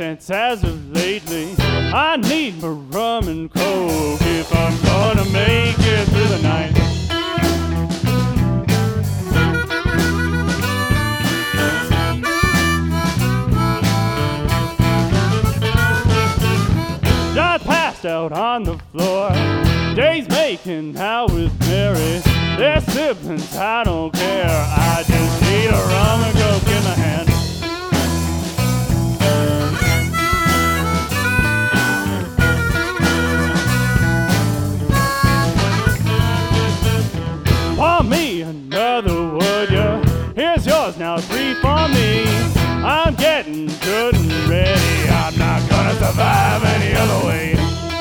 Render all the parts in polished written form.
since as of lately. I need my rum and coke if I'm gonna make it through the night. Just passed out on the floor. Days making out with Mary. They're siblings, I don't care. I just need a rum and coke in my hand. Pour me another, would ya? Here's yours now, 3 for me. I'm getting good and ready. I'm not gonna survive any other way.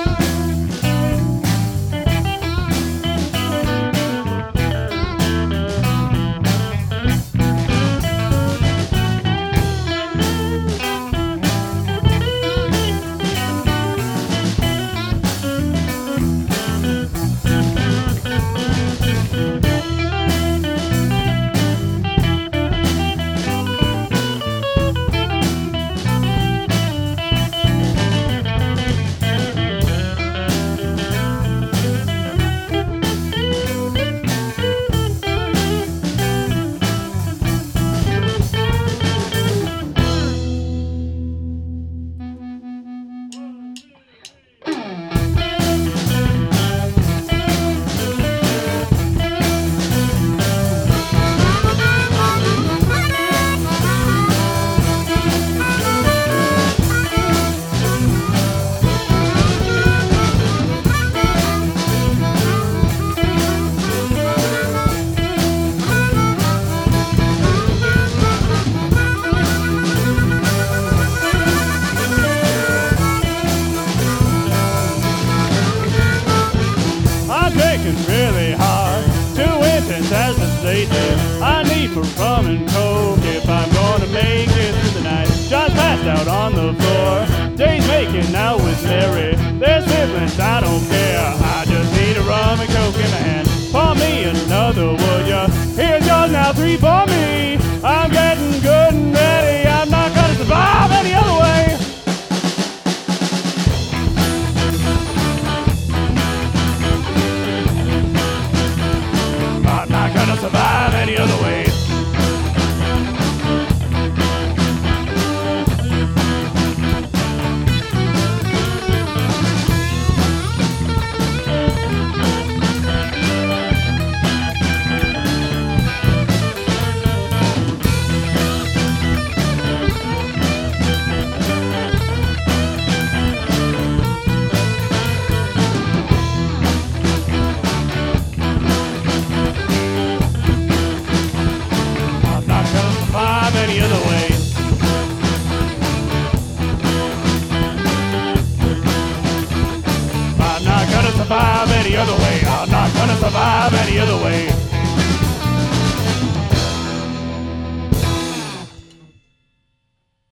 Really hard, 2 intense as of lately. I need for rum and coke if I'm gonna make it through the night. Just passed out on the floor. Days making out with Mary. They're siblings, I don't care. I just need a rum and coke in my hand. Pour me another, would ya? Here's yours now, 3 for me. I'm getting good and ready. I'm not gonna survive any other way. I'm not gonna survive any other way. Any other way. I'm not gonna survive any other way. I'm not gonna survive any other way.